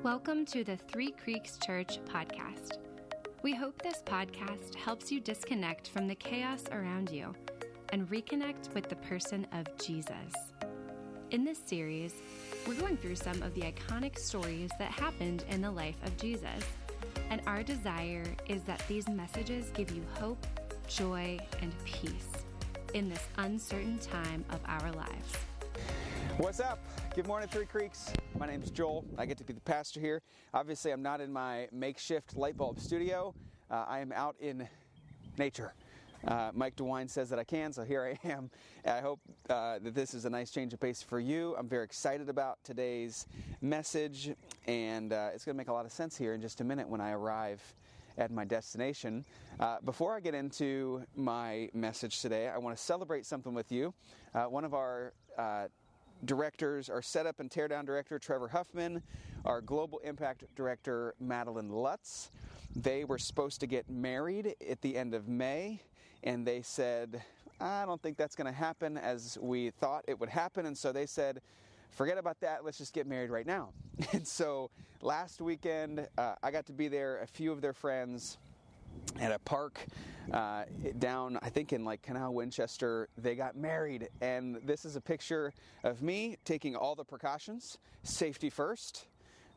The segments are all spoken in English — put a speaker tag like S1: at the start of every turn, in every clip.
S1: Welcome to the Three Creeks Church podcast. We hope this podcast helps you disconnect from the chaos around you and reconnect with the person of Jesus. In this series, we're going through some of the iconic stories that happened in the life of Jesus, and our desire is that these messages give you hope, joy, and peace in this uncertain time of our lives.
S2: What's up? Good morning, Three Creeks. My name's Joel. I get to be the pastor here. Obviously, I'm not in my makeshift light bulb studio. I am out in nature. Mike DeWine says that I can, so here I am. I hope that this is a nice change of pace for you. I'm very excited about today's message, and it's going to make a lot of sense here in just a minute when I arrive at my destination. Before I get into my message today, I want to celebrate something with you. One of our directors, our setup and teardown director, Trevor Huffman, our global impact director, Madeline Lutz. They were supposed to get married at the end of May, and they said, I don't think that's going to happen as we thought it would happen, and so they said, forget about that, let's just get married right now. And so last weekend, I got to be there, a few of their friends, at a park down, I think in like Canal Winchester. They got married, and this is a picture of me taking all the precautions, safety first.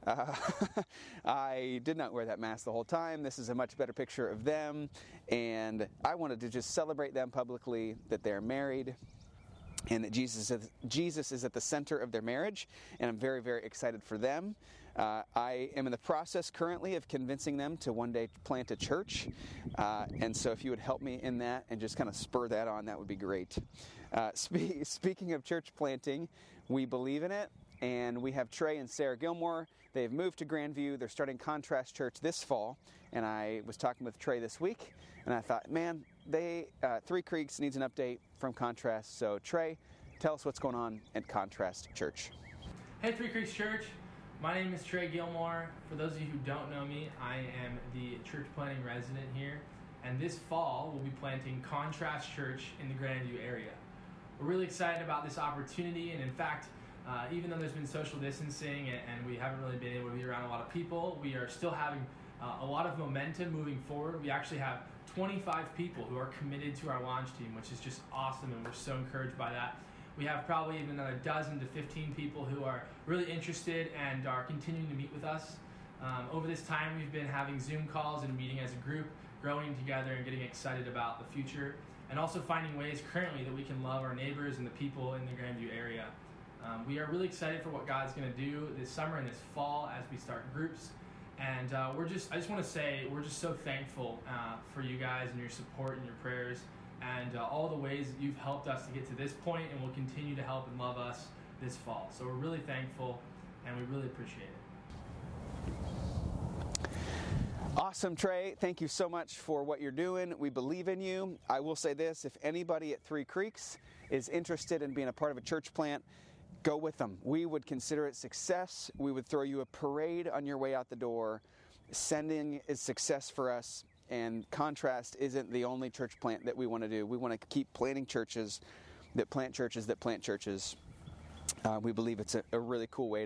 S2: I did not wear that mask the whole time. This is a much better picture of them, and I wanted to just celebrate them publicly that they're married and that Jesus is at the center of their marriage, and I'm very, very excited for them. I am in the process currently of convincing them to one day plant a church, and so if you would help me in that and just kind of spur that on, that would be great. Speaking of church planting, we believe in it, and we have Trey and Sarah Gilmore. They've moved to Grandview. They're starting Contrast Church this fall, and I was talking with Trey this week, and I thought, man, Three Creeks needs an update from Contrast. So Trey, tell us what's going on at Contrast Church.
S3: Hey, Three Creeks Church. My name is Trey Gilmore. For those of you who don't know me, I am the church planting resident here, and this fall we'll be planting Contrast Church in the Grandview area. We're really excited about this opportunity, and in fact, even though there's been social distancing and we haven't really been able to be around a lot of people, we are still having a lot of momentum moving forward. We actually have 25 people who are committed to our launch team, which is just awesome, and we're so encouraged by that. We have probably even another 12 to 15 people who are really interested and are continuing to meet with us. Over this time, we've been having Zoom calls and meeting as a group, growing together and getting excited about the future, and also finding ways currently that we can love our neighbors and the people in the Grandview area. We are really excited for what God's going to do this summer and this fall as we start groups. And I just want to say we're just so thankful for you guys and your support and your prayers and all the ways that you've helped us to get to this point and will continue to help and love us this fall. So we're really thankful and we really appreciate it.
S2: Awesome, Trey. Thank you so much for what you're doing. We believe in you. I will say this, if anybody at Three Creeks is interested in being a part of a church plant, go with them. We would consider it success. We would throw you a parade on your way out the door. Sending is success for us, and Contrast isn't the only church plant that we want to do. We want to keep planting churches that plant churches that plant churches. We believe it's a really cool way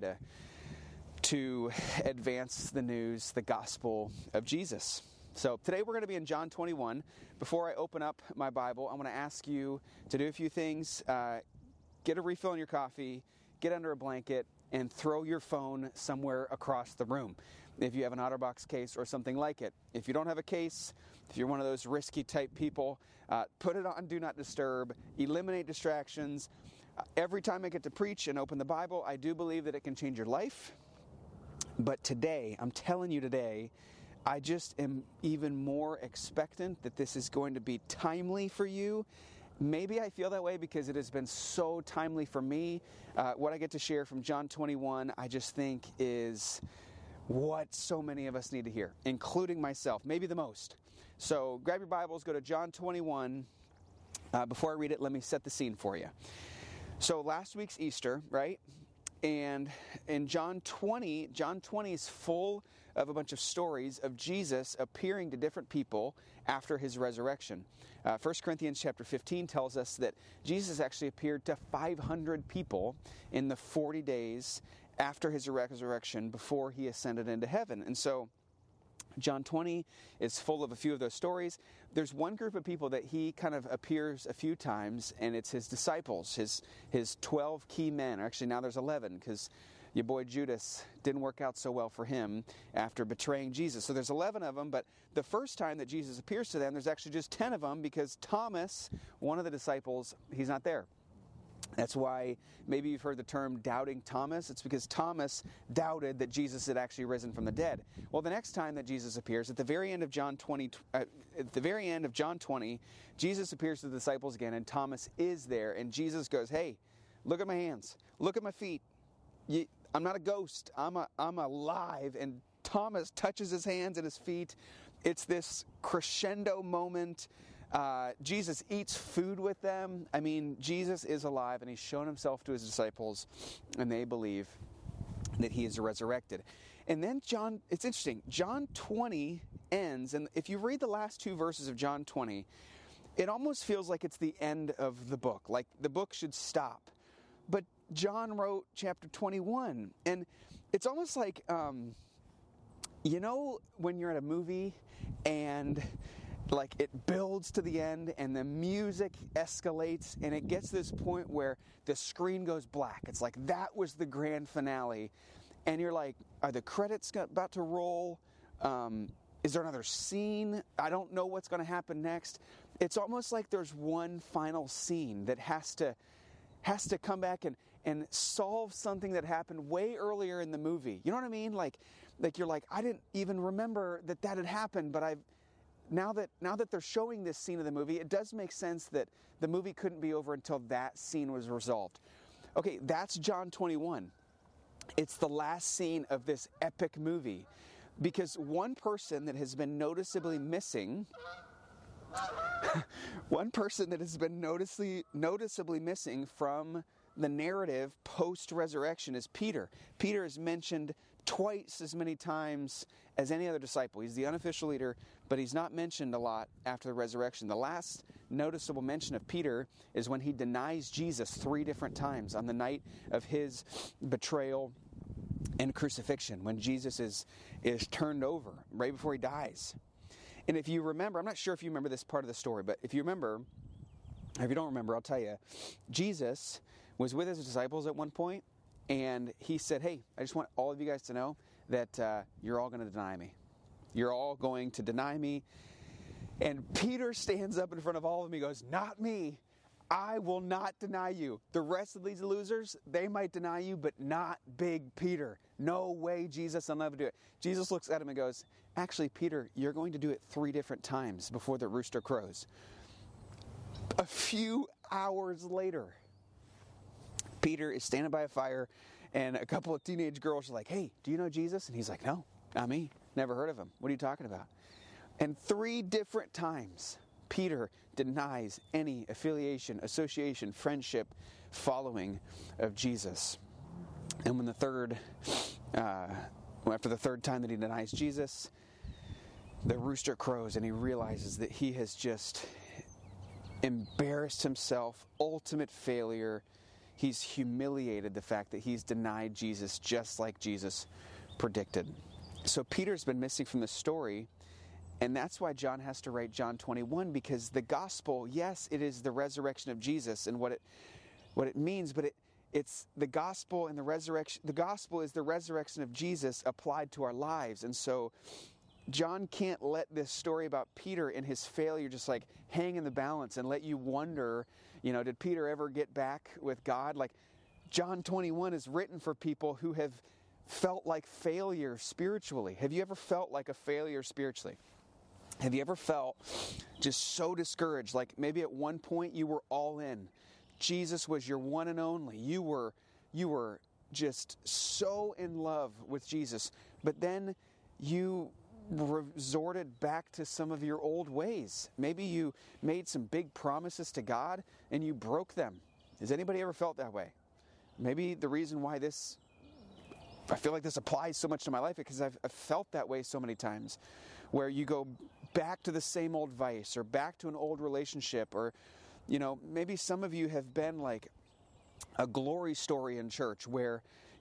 S2: to advance the news, the gospel of Jesus. So today we're going to be in John 21. Before I open up my Bible, I want to ask you to do a few things. Get a refill on your coffee, get under a blanket, and throw your phone somewhere across the room if you have an OtterBox case or something like it. If you don't have a case, if you're one of those risky type people, put it on Do Not Disturb, eliminate distractions. Every time I get to preach and open the Bible, I do believe that it can change your life. But today, I'm telling you today, I just am even more expectant that this is going to be timely for you. Maybe I feel that way because it has been so timely for me. What I get to share from John 21, I just think is what so many of us need to hear, including myself, maybe the most. So grab your Bibles, go to John 21. Before I read it, let me set the scene for you. So last week's Easter, right? And in John 20 is full of a bunch of stories of Jesus appearing to different people after his resurrection. 1 Corinthians chapter 15 tells us that Jesus actually appeared to 500 people in the 40 days after his resurrection, before he ascended into heaven. And so John 20 is full of a few of those stories. There's one group of people that he kind of appears a few times, and it's his disciples, his 12 key men. Actually, now there's 11, because your boy Judas didn't work out so well for him after betraying Jesus. So there's 11 of them, but the first time that Jesus appears to them, there's actually just 10 of them, because Thomas, one of the disciples, he's not there. That's why maybe you've heard the term doubting Thomas. It's because Thomas doubted that Jesus had actually risen from the dead. Well, the next time that Jesus appears, at the very end of John 20, Jesus appears to the disciples again, and Thomas is there, and Jesus goes, "Hey, look at my hands, look at my feet. I'm not a ghost. I'm alive." And Thomas touches his hands and his feet. It's this crescendo moment. Jesus eats food with them. I mean, Jesus is alive, and he's shown himself to his disciples, and they believe that he is resurrected. And then it's interesting, John 20 ends, and if you read the last two verses of John 20, it almost feels like it's the end of the book, like the book should stop. But John wrote chapter 21, and it's almost like, when you're at a movie and like it builds to the end and the music escalates and it gets to this point where the screen goes black. It's like that was the grand finale, and you're like, are the credits about to roll? Is there another scene? I don't know what's going to happen next. It's almost like there's one final scene that has to come back and solve something that happened way earlier in the movie. You know what I mean? Like you're like, I didn't even remember that had happened, but now that they're showing this scene of the movie, it does make sense that the movie couldn't be over until that scene was resolved. Okay, that's John 21. It's the last scene of this epic movie, because one person that has been noticeably missing from the narrative post-resurrection is Peter. Peter is mentioned twice as many times as any other disciple. He's the unofficial leader, but he's not mentioned a lot after the resurrection. The last noticeable mention of Peter is when he denies Jesus 3 different times on the night of his betrayal and crucifixion, when Jesus is turned over right before he dies. And if you remember, I'm not sure if you remember this part of the story, but if you remember, or if you don't remember, I'll tell you, Jesus was with his disciples at one point, and he said, "Hey, I just want all of you guys to know that you're all going to deny me. You're all going to deny me." And Peter stands up in front of all of them. He goes, "Not me. I will not deny you. The rest of these losers, they might deny you, but not Big Peter. No way, Jesus, I'll never do it." Jesus looks at him and goes, "Actually, Peter, you're going to do it 3 different times before the rooster crows." A few hours later, Peter is standing by a fire, and a couple of teenage girls are like, "Hey, do you know Jesus?" And he's like, "No, not me. Never heard of him. What are you talking about?" And 3 different times, Peter denies any affiliation, association, friendship, following of Jesus. And when after the third time that he denies Jesus, the rooster crows, and he realizes that he has just embarrassed himself, ultimate failure. He's humiliated the fact that he's denied Jesus just like Jesus predicted. So Peter's been missing from the story, and that's why John has to write John 21, because the gospel, yes, it is the resurrection of Jesus and what it means, but it's the gospel and the resurrection. The gospel is the resurrection of Jesus applied to our lives. And so John can't let this story about Peter and his failure just like hang in the balance and let you wonder, did Peter ever get back with God? Like, John 21 is written for people who have felt like failure spiritually. Have you ever felt like a failure spiritually? Have you ever felt just so discouraged? Like maybe at one point you were all in. Jesus was your one and only. You were just so in love with Jesus, but then you resorted back to some of your old ways. Maybe you made some big promises to God and you broke them. Has anybody ever felt that way? Maybe the reason why I feel like this applies so much to my life is because I've felt that way so many times, where you go back to the same old vice or back to an old relationship, or maybe some of you have been like a glory story in church where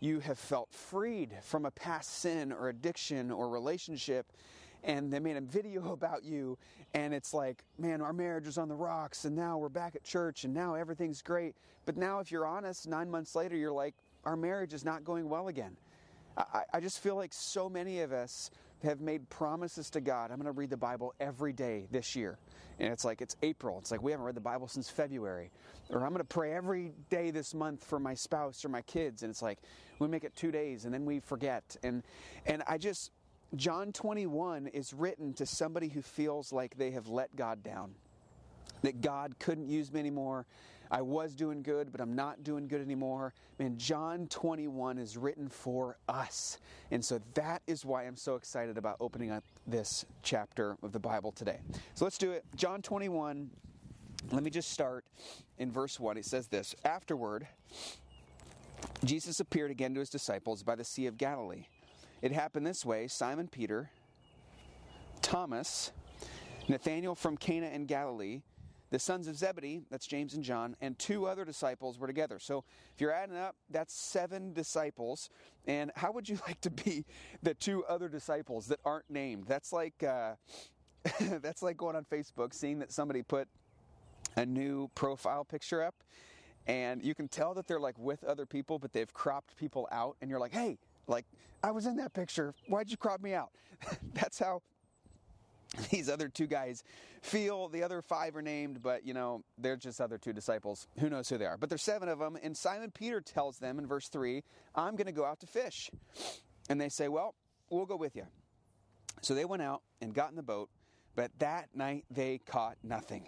S2: you have felt freed from a past sin or addiction or relationship, and they made a video about you, and it's like, man, our marriage was on the rocks, and now we're back at church, and now everything's great. But now if you're honest, 9 months later, you're like, our marriage is not going well again. I just feel like so many of us have made promises to God. I'm going to read the Bible every day this year. And it's like, it's April. It's like, we haven't read the Bible since February. Or I'm going to pray every day this month for my spouse or my kids. And it's like, we make it 2 days and then we forget. And John 21 is written to somebody who feels like they have let God down. That God couldn't use me anymore. I was doing good, but I'm not doing good anymore. Man, John 21 is written for us. And so that is why I'm so excited about opening up this chapter of the Bible today. So let's do it. John 21, let me just start in verse 1. It says this, "Afterward, Jesus appeared again to his disciples by the Sea of Galilee. It happened this way: Simon Peter, Thomas, Nathanael from Cana in Galilee, the sons of Zebedee," that's James and John, "and 2 other disciples were together." So if you're adding up, that's 7 disciples. And how would you like to be the 2 other disciples that aren't named? That's like that's like going on Facebook, seeing that somebody put a new profile picture up, and you can tell that they're like with other people, but they've cropped people out, and you're like, hey, like, I was in that picture. Why'd you crop me out? That's how these other 2 guys feel. The other 5 are named, but, they're just other 2 disciples. Who knows who they are? But there's 7 of them. And Simon Peter tells them in verse 3, "I'm going to go out to fish." And they say, "Well, we'll go with you." So they went out and got in the boat, but that night they caught nothing.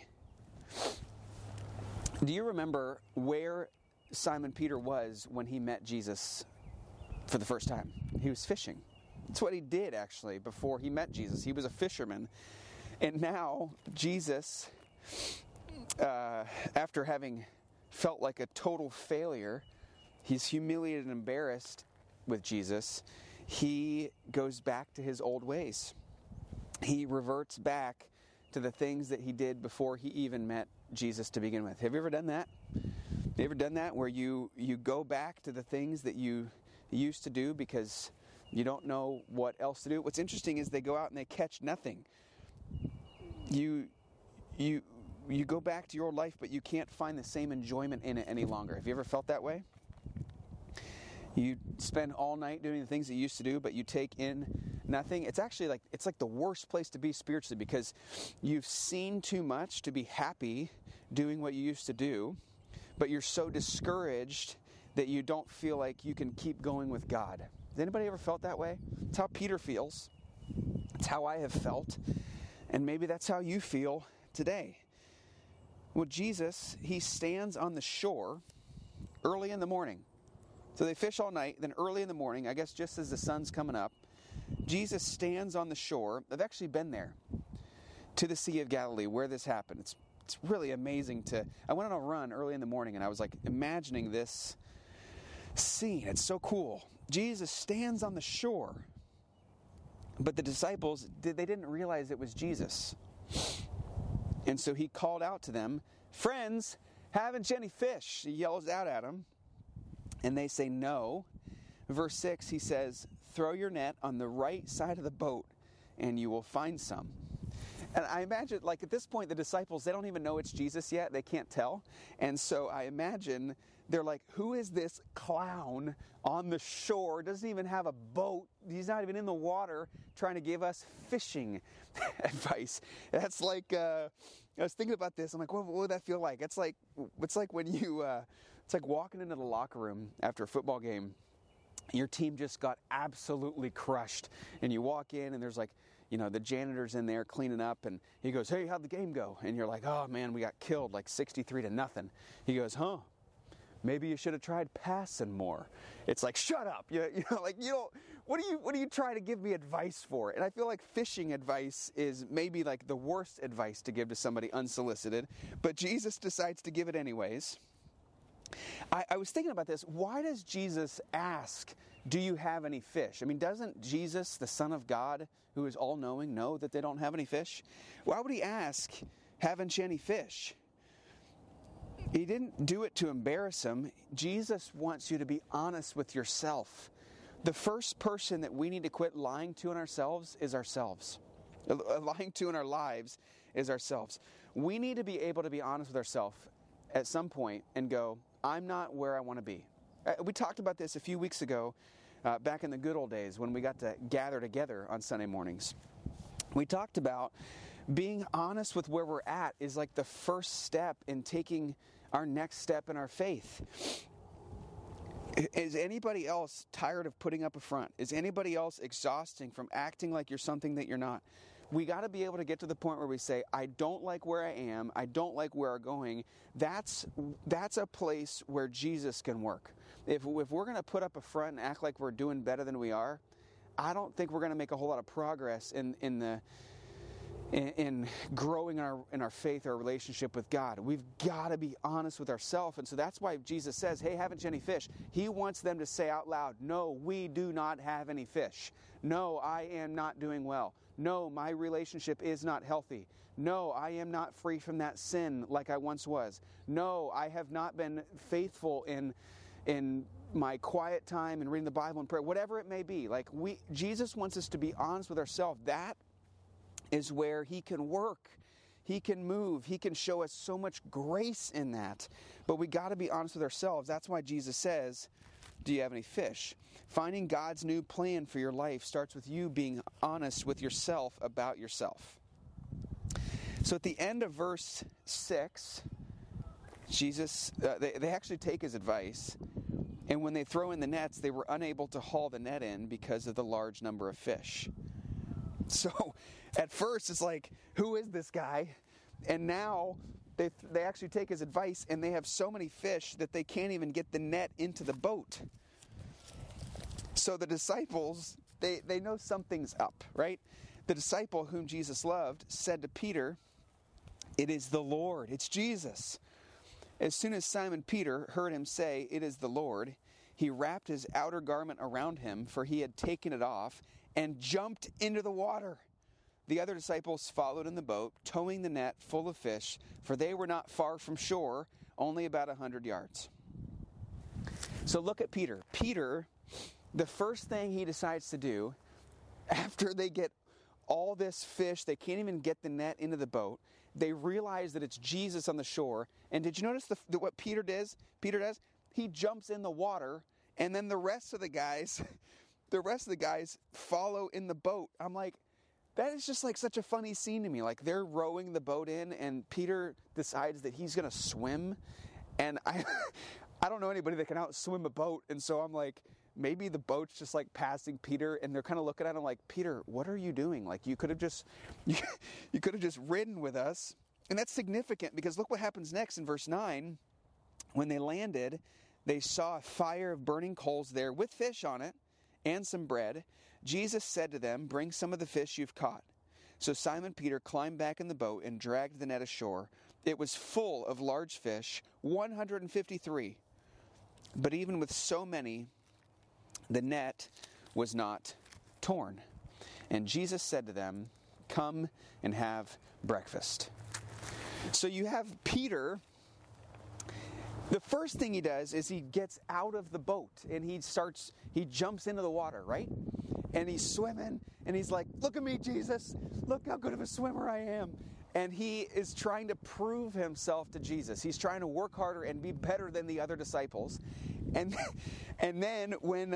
S2: Do you remember where Simon Peter was when he met Jesus for the first time? He was fishing. That's what he did, actually, before he met Jesus. He was a fisherman. And now, Jesus, after having felt like a total failure, he's humiliated and embarrassed with Jesus. He goes back to his old ways. He reverts back to the things that he did before he even met Jesus to begin with. Have you ever done that? Have you ever done that where you go back to the things that you used to do because you don't know what else to do? What's interesting is they go out and they catch nothing. You go back to your old life, but you can't find the same enjoyment in it any longer. Have you ever felt that way? You spend all night doing the things that you used to do, but you take in nothing. It's actually like the worst place to be spiritually, because you've seen too much to be happy doing what you used to do, but you're so discouraged that you don't feel like you can keep going with God. Has anybody ever felt that way? It's how Peter feels. It's how I have felt. And maybe that's how you feel today. Well, Jesus, he stands on the shore early in the morning. So they fish all night, then early in the morning, I guess just as the sun's coming up, Jesus stands on the shore. I've actually been there, to the Sea of Galilee, where this happened. It's really amazing I went on a run early in the morning, and I was like imagining this scene. It's so cool. Jesus stands on the shore, but the disciples, they didn't realize it was Jesus. And so he called out to them, "Friends, haven't you any fish?" He yells out at them, and they say no. Verse 6, he says, "Throw your net on the right side of the boat, and you will find some." And I imagine, like, at this point, the disciples, they don't even know it's Jesus yet. They can't tell. And so I imagine they're like, who is this clown on the shore? Doesn't even have a boat. He's not even in the water trying to give us fishing advice. That's like, I was thinking about this. I'm like, what would that feel like? It's like when you, it's like walking into the locker room after a football game. Your team just got absolutely crushed. And you walk in and there's like, the janitor's in there cleaning up, and he goes, "Hey, how'd the game go?" And you're like, "Oh man, we got killed like 63-0. He goes, "Huh? Maybe you should have tried passing more." It's like, shut up. What are you trying to give me advice for? And I feel like fishing advice is maybe like the worst advice to give to somebody unsolicited, but Jesus decides to give it anyways. I was thinking about this. Why does Jesus ask, "Do you have any fish?" I mean, doesn't Jesus, the Son of God, who is all-knowing, know that they don't have any fish? Why would he ask, "Haven't you any fish?" He didn't do it to embarrass him. Jesus wants you to be honest with yourself. The first person that we need to quit lying to in ourselves is ourselves. Lying to in our lives is ourselves. We need to be able to be honest with ourselves at some point and go, I'm not where I want to be. We talked about this a few weeks ago, back in the good old days when we got to gather together on Sunday mornings. We talked about being honest with where we're at is like the first step in taking our next step in our faith. Is anybody else tired of putting up a front? Is anybody else exhausting from acting like you're something that you're not? We got to be able to get to the point where we say, I don't like where I am. I don't like where I'm going. That's a place where Jesus can work. If we're going to put up a front and act like we're doing better than we are, I don't think we're going to make a whole lot of progress in growing in our faith or relationship with God. We've got to be honest with ourselves. And so that's why Jesus says, hey, haven't you any fish? He wants them to say out loud, no, we do not have any fish. No, I am not doing well. No, my relationship is not healthy. No, I am not free from that sin like I once was. No, I have not been faithful in my quiet time and reading the Bible and prayer, whatever it may be. Jesus wants us to be honest with ourselves. That is where He can work. He can move. He can show us so much grace in that. But we got to be honest with ourselves. That's why Jesus says, do you have any fish? Finding God's new plan for your life starts with you being honest with yourself about yourself. So at the end of verse 6, Jesus, they actually take His advice. And when they throw in the nets, they were unable to haul the net in because of the large number of fish. So at first it's like, who is this guy? And now they actually take His advice, and they have so many fish that they can't even get the net into the boat. So the disciples, they know something's up, right? The disciple whom Jesus loved said to Peter, it is the Lord, it's Jesus. As soon as Simon Peter heard him say, it is the Lord, he wrapped his outer garment around him, for he had taken it off, and jumped into the water. The other disciples followed in the boat, towing the net full of fish, for they were not far from shore, only about 100 yards. So look at Peter. Peter, the first thing he decides to do, after they get all this fish, they can't even get the net into the boat, they realize that it's Jesus on the shore. And did you notice what Peter does? He jumps in the water, and then the rest of the guys follow in the boat. I'm like, that is just like such a funny scene to me. Like, they're rowing the boat in, and Peter decides that he's going to swim. And I don't know anybody that can outswim a boat. And so I'm like, maybe the boat's just like passing Peter, and they're kind of looking at him like, Peter, what are you doing? Like, you could have just ridden with us. And that's significant because look what happens next in verse 9. When they landed, they saw a fire of burning coals there with fish on it and some bread. Jesus said to them, bring some of the fish you've caught. So Simon Peter climbed back in the boat and dragged the net ashore. It was full of large fish, 153. But even with so many, the net was not torn. And Jesus said to them, come and have breakfast. So you have Peter. The first thing he does is he gets out of the boat and he jumps into the water, right? And he's swimming and he's like, look at me, Jesus. Look how good of a swimmer I am. And he is trying to prove himself to Jesus. He's trying to work harder and be better than the other disciples. And then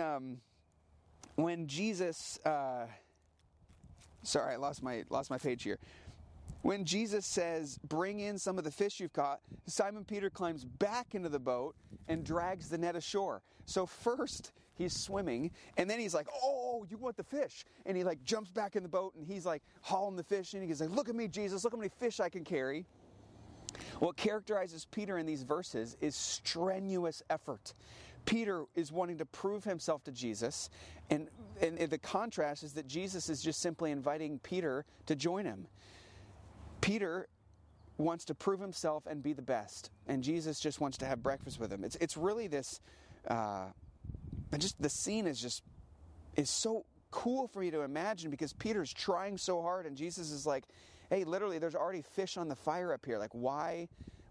S2: when Jesus, sorry, I lost my page here. When Jesus says, bring in some of the fish you've caught, Simon Peter climbs back into the boat and drags the net ashore. So first he's swimming, and then he's like, oh, you want the fish? And he like jumps back in the boat, and he's like hauling the fish in. He's like, look at me, Jesus, look how many fish I can carry. What characterizes Peter in these verses is strenuous effort. Peter is wanting to prove himself to Jesus, and the contrast is that Jesus is just simply inviting Peter to join him. Peter wants to prove himself and be the best, and Jesus just wants to have breakfast with him. It's really this, just the scene is so cool for me to imagine because Peter's trying so hard, and Jesus is like, hey, literally, there's already fish on the fire up here. Like, why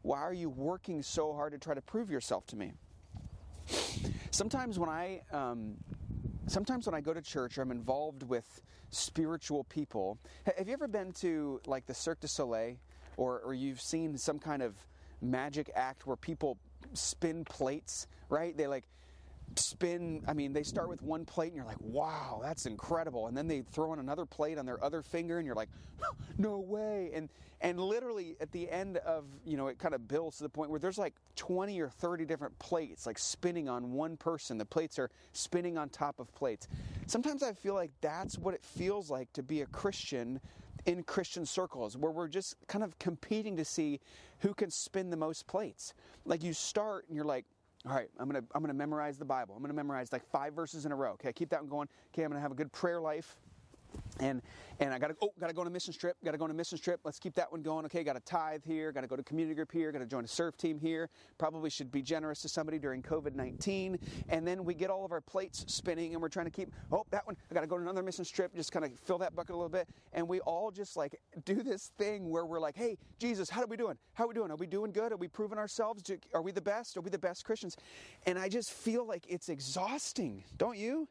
S2: Why are you working so hard to try to prove yourself to me? Sometimes when I go to church or I'm involved with spiritual people, have you ever been to like the Cirque du Soleil, or you've seen some kind of magic act where people spin plates, right? They like spin, they start with one plate and you're like, wow, that's incredible. And then they throw in another plate on their other finger and you're like, no way. And literally at the end of, it kind of builds to the point where there's like 20 or 30 different plates like spinning on one person. The plates are spinning on top of plates. Sometimes I feel like that's what it feels like to be a Christian in Christian circles, where we're just kind of competing to see who can spin the most plates. Like you start and you're like, all right, I'm gonna memorize the Bible. I'm gonna memorize like 5 verses in a row. Okay, keep that one going. Okay, I'm gonna have a good prayer life. And I gotta go on a mission trip. Let's keep that one going. Okay, got to tithe here. Got to go to community group here. Got to join a serve team here. Probably should be generous to somebody during COVID-19. And then we get all of our plates spinning, and we're trying to keep. Oh, that one. I got to go to another mission trip. Just kind of fill that bucket a little bit. And we all just like do this thing where we're like, hey, Jesus, how are we doing? How are we doing? Are we doing good? Are we proving ourselves? Are we the best? Are we the best Christians? And I just feel like it's exhausting, don't you?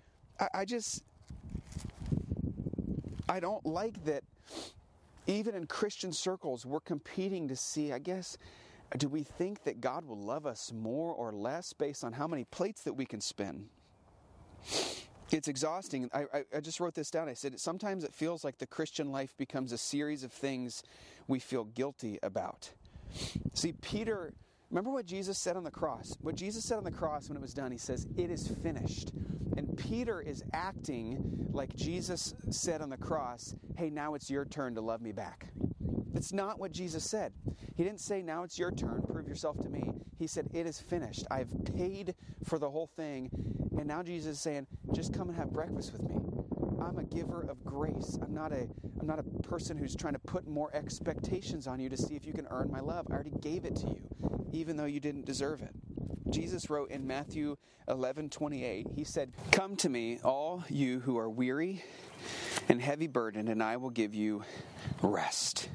S2: I don't like that even in Christian circles, we're competing to see, I guess, do we think that God will love us more or less based on how many plates that we can spin? It's exhausting. I just wrote this down. I said, sometimes it feels like the Christian life becomes a series of things we feel guilty about. See, Peter, remember what Jesus said on the cross? What Jesus said on the cross when it was done, he says, it is finished. And Peter is acting like Jesus said on the cross, hey, now it's your turn to love me back. That's not what Jesus said. He didn't say, now it's your turn, prove yourself to me. He said, it is finished. I've paid for the whole thing. And now Jesus is saying, just come and have breakfast with me. I'm a giver of grace. I'm not a person who's trying to put more expectations on you to see if you can earn my love. I already gave it to you, even though you didn't deserve it. Jesus wrote in Matthew 11:28, he said, come to me, all you who are weary and heavy burdened, and I will give you rest.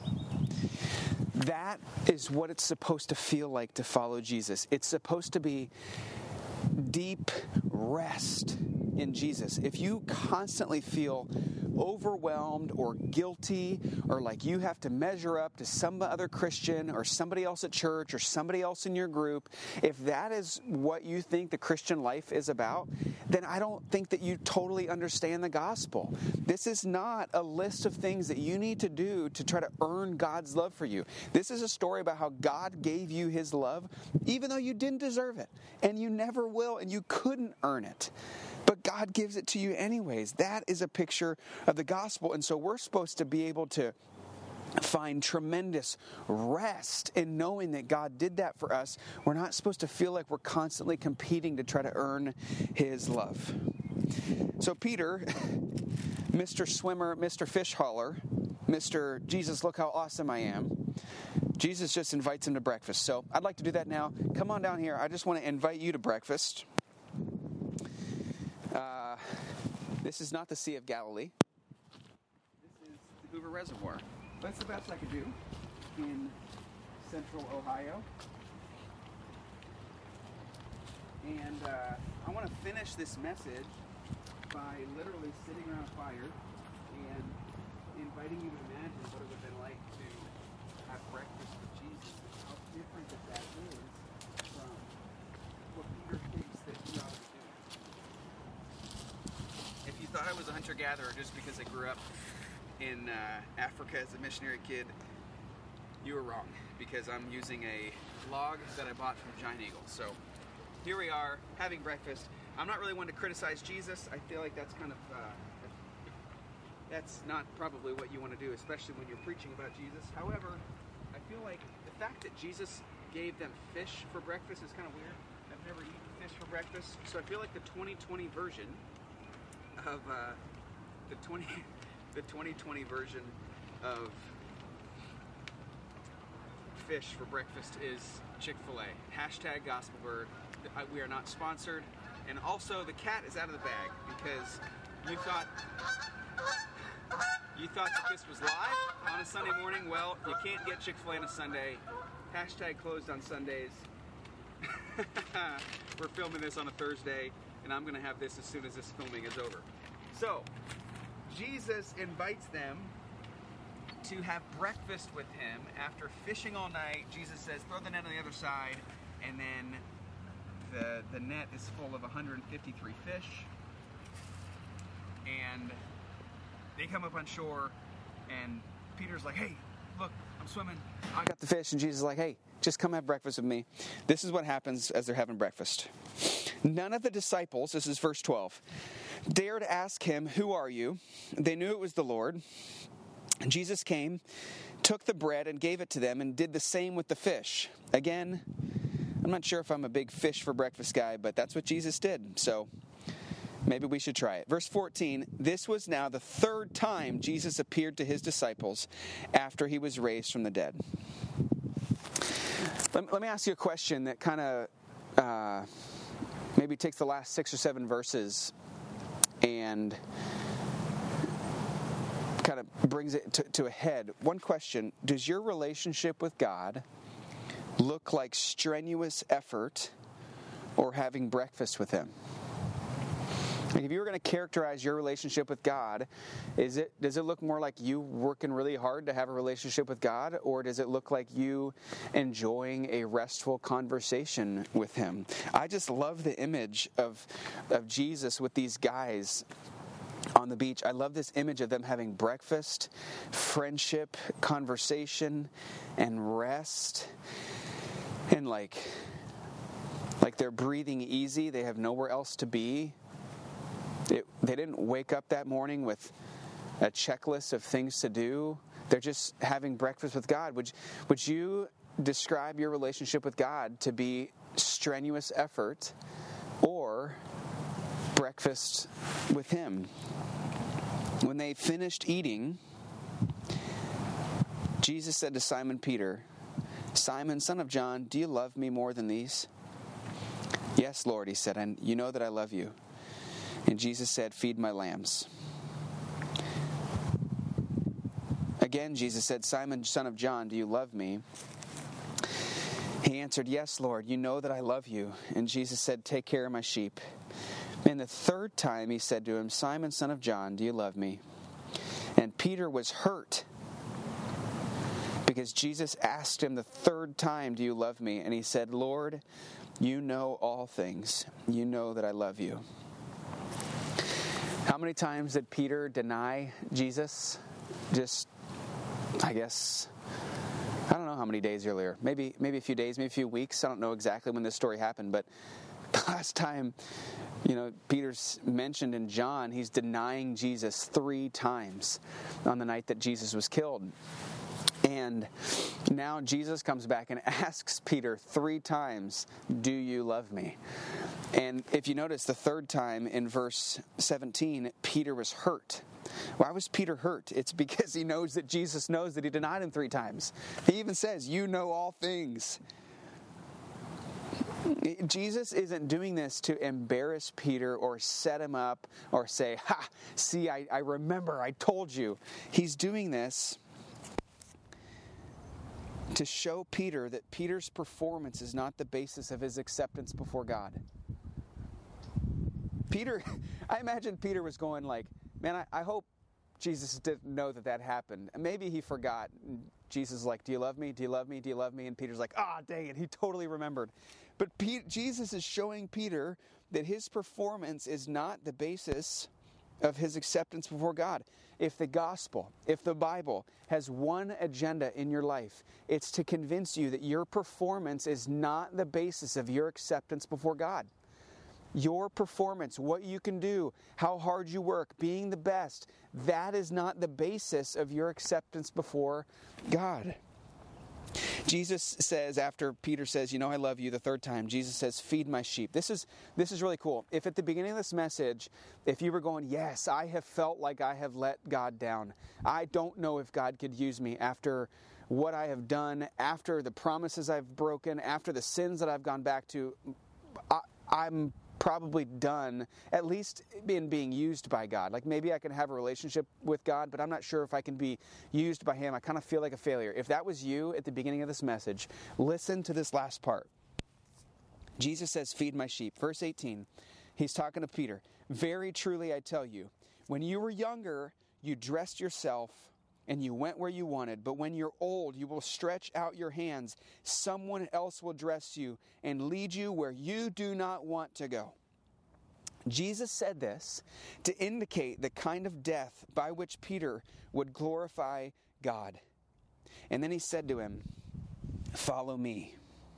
S2: That is what it's supposed to feel like to follow Jesus. It's supposed to be deep rest in Jesus. If you constantly feel overwhelmed or guilty or like you have to measure up to some other Christian or somebody else at church or somebody else in your group, if that is what you think the Christian life is about, then I don't think that you totally understand the gospel. This is not a list of things that you need to do to try to earn God's love for you. This is a story about how God gave you his love, even though you didn't deserve it, and you never will, and you couldn't earn it. But God gives it to you anyways. That is a picture of the gospel. And so we're supposed to be able to find tremendous rest in knowing that God did that for us. We're not supposed to feel like we're constantly competing to try to earn his love. So Peter, Mr. Swimmer, Mr. Fish Hauler, Mr. Jesus, look how awesome I am, Jesus just invites him to breakfast. So I'd like to do that now. Come on down here. I just want to invite you to breakfast. This is not the Sea of Galilee. This is the Hoover Reservoir. That's the best I could do in central Ohio. And I want to finish this message by literally sitting around a fire and inviting you to imagine what it would have been like to have breakfast with Jesus and how different that is from what Peter thinks that he ought to be doing. If you thought I was a hunter-gatherer just because I grew up in Africa as a missionary kid, you were wrong, because I'm using a log that I bought from Giant Eagle. So here we are having breakfast. I'm not really one to criticize Jesus. I feel like that's kind of that's not probably what you want to do, especially when you're preaching about Jesus. However, I feel like the fact that Jesus gave them fish for breakfast is kind of weird. I've never eaten fish for breakfast, so I feel like the 2020 version of the 2020 version of fish for breakfast is Chick-fil-A. # GospelBird. We are not sponsored. And also, the cat is out of the bag because you thought that this was live on a Sunday morning. Well, you can't get Chick-fil-A on a Sunday, Hashtag closed on Sundays. We're filming this on a Thursday, and I'm going to have this as soon as this filming is over. So, Jesus invites them to have breakfast with him after fishing all night. Jesus says, throw the net on the other side, and then the net is full of 153 fish. And they come up on shore, and Peter's like, hey, look, I'm swimming. I got the fish. And Jesus is like, hey, just come have breakfast with me. This is what happens as they're having breakfast. None of the disciples, this is verse 12, dared ask him, who are you? They knew it was the Lord. And Jesus came, took the bread and gave it to them, and did the same with the fish. Again, I'm not sure if I'm a big fish for breakfast guy, but that's what Jesus did. So maybe we should try it. Verse 14, this was now the third time Jesus appeared to his disciples after he was raised from the dead. Let me ask you a question that kind of maybe takes the last 6 or 7 verses and kind of brings it to a head. One question, does your relationship with God look like strenuous effort or having breakfast with him? Like if you were going to characterize your relationship with God, does it look more like you working really hard to have a relationship with God, or does it look like you enjoying a restful conversation with him? I just love the image of Jesus with these guys on the beach. I love this image of them having breakfast, friendship, conversation, and rest. And like they're breathing easy. They have nowhere else to be. They didn't wake up that morning with a checklist of things to do. They're just having breakfast with God. Would you describe your relationship with God to be strenuous effort or breakfast with him? When they finished eating, Jesus said to Simon Peter, Simon, son of John, do you love me more than these? Yes, Lord, he said, and you know that I love you. And Jesus said, feed my lambs. Again, Jesus said, Simon, son of John, do you love me? He answered, yes, Lord, you know that I love you. And Jesus said, take care of my sheep. And the third time he said to him, Simon, son of John, do you love me? And Peter was hurt because Jesus asked him the third time, do you love me? And he said, Lord, you know all things. You know that I love you. How many times did Peter deny Jesus? Just, I guess, I don't know how many days earlier. Maybe a few days, maybe a few weeks. I don't know exactly when this story happened, but the last time, Peter's mentioned in John, he's denying Jesus 3 times on the night that Jesus was killed. And now Jesus comes back and asks Peter 3 times, do you love me? And if you notice, the third time in verse 17, Peter was hurt. Why was Peter hurt? It's because he knows that Jesus knows that he denied him 3 times. He even says, you know all things. Jesus isn't doing this to embarrass Peter or set him up or say, ha, see, I remember, I told you. He's doing this to show Peter that Peter's performance is not the basis of his acceptance before God. I imagine Peter was going like, man, I hope Jesus didn't know that happened. And maybe he forgot. And Jesus is like, do you love me? Do you love me? Do you love me? And Peter's like, dang it, he totally remembered. But Jesus is showing Peter that his performance is not the basis of his acceptance before God. If the gospel, if the Bible has one agenda in your life, it's to convince you that your performance is not the basis of your acceptance before God. Your performance, what you can do, how hard you work, being the best, that is not the basis of your acceptance before God. Jesus says, after Peter says, I love you, the third time, Jesus says, feed my sheep. This is really cool. If at the beginning of this message, if you were going, yes, I have felt like I have let God down. I don't know if God could use me after what I have done, after the promises I've broken, after the sins that I've gone back to. I'm probably done, at least in being used by God. Like maybe I can have a relationship with God, but I'm not sure if I can be used by Him. I kind of feel like a failure. If that was you at the beginning of this message, listen to this last part. Jesus says, feed my sheep. Verse 18, He's talking to Peter. Very truly I tell you, when you were younger, you dressed yourself and you went where you wanted. But when you're old, you will stretch out your hands. Someone else will dress you and lead you where you do not want to go. Jesus said this to indicate the kind of death by which Peter would glorify God. And then He said to him, follow me.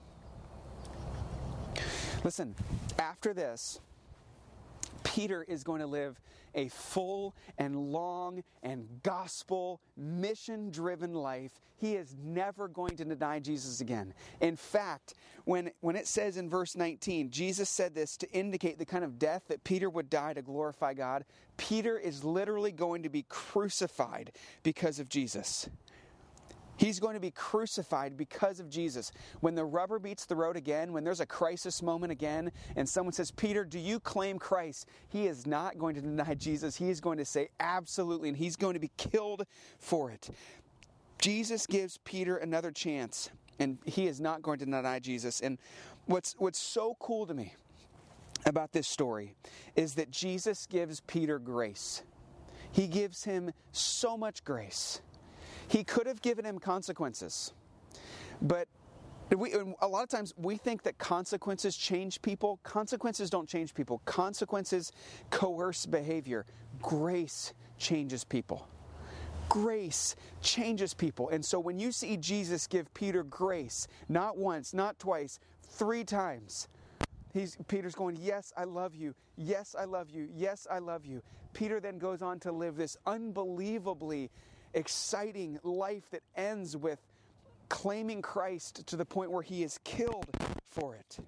S2: Listen, after this, Peter is going to live a full and long and gospel mission-driven life. He is never going to deny Jesus again. In fact, when it says in verse 19, Jesus said this to indicate the kind of death that Peter would die to glorify God, Peter is literally going to be crucified because of Jesus. He's going to be crucified because of Jesus. When the rubber meets the road again, when there's a crisis moment again, and someone says, Peter, do you claim Christ? He is not going to deny Jesus. He is going to say absolutely, and he's going to be killed for it. Jesus gives Peter another chance, and he is not going to deny Jesus. And what's so cool to me about this story is that Jesus gives Peter grace. He gives him so much grace. He could have given him consequences, but a lot of times we think that consequences change people. Consequences don't change people. Consequences coerce behavior. Grace changes people. Grace changes people. And so when you see Jesus give Peter grace, not once, not twice, 3 times, Peter's going, yes, I love you. Yes, I love you. Yes, I love you. Peter then goes on to live this unbelievably exciting life that ends with claiming Christ to the point where he is killed for it.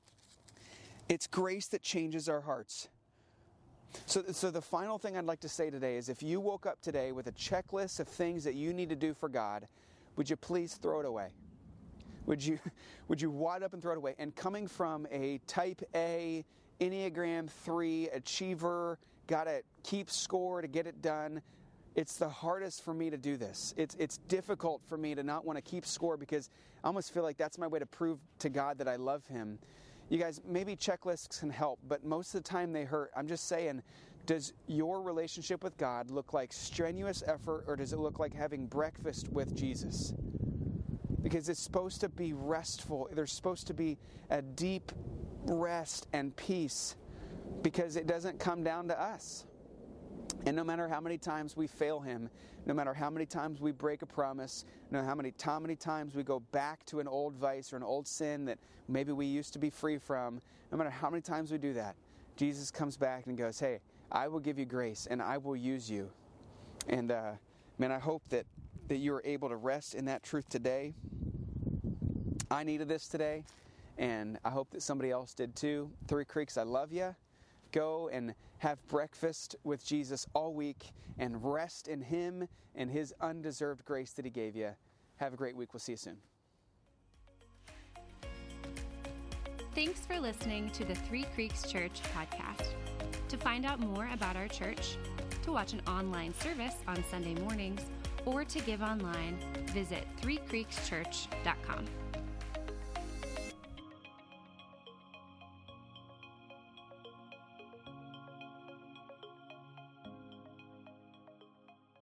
S2: It's grace that changes our hearts. So the final thing I'd like to say today is if you woke up today with a checklist of things that you need to do for God, would you please throw it away? Would you wad up and throw it away? And coming from a type A, Enneagram 3 achiever, gotta keep score to get it done, it's the hardest for me to do this. It's difficult for me to not want to keep score because I almost feel like that's my way to prove to God that I love Him. You guys, maybe checklists can help, but most of the time they hurt. I'm just saying, does your relationship with God look like strenuous effort, or does it look like having breakfast with Jesus? Because it's supposed to be restful. There's supposed to be a deep rest and peace because it doesn't come down to us. And no matter how many times we fail Him, no matter how many times we break a promise, no matter how many times we go back to an old vice or an old sin that maybe we used to be free from, no matter how many times we do that, Jesus comes back and goes, hey, I will give you grace and I will use you. And man, I hope that you are able to rest in that truth today. I needed this today, and I hope that somebody else did too. 3 Creeks, I love you. Go and have breakfast with Jesus all week and rest in Him and His undeserved grace that He gave you. Have a great week. We'll see you soon.
S1: Thanks for listening to the 3 Creeks Church podcast. To find out more about our church, to watch an online service on Sunday mornings, or to give online, visit 3creekschurch.com.